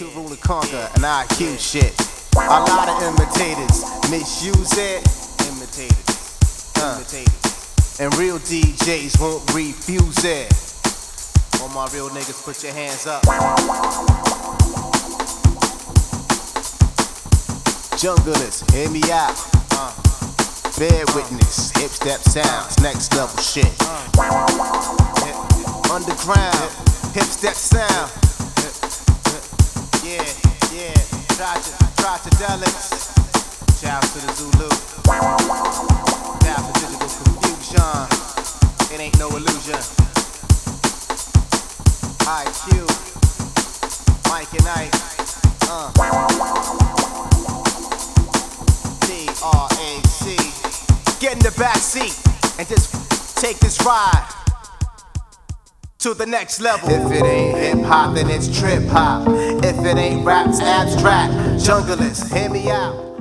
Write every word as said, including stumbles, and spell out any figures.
to rule and conquer, and I Q shit. A lot of imitators misuse it. Imitators, uh. imitators. And real D Js won't refuse it. All my real niggas, put your hands up. Junglers, hear me out. Uh. Bear witness, hip step sounds, next level shit. Uh. Underground, hip step sound. Yeah, yeah, Trogedelics. Shout to the Zulu. Shout to digital confusion. It ain't no illusion. I Q, Mike and Ike. Uh. D R A C. Get in the back seat and just take this ride to the next level. If it ain't hip hop, then it's trip hop. If it ain't rap, it's abstract. Junglers, hear me out.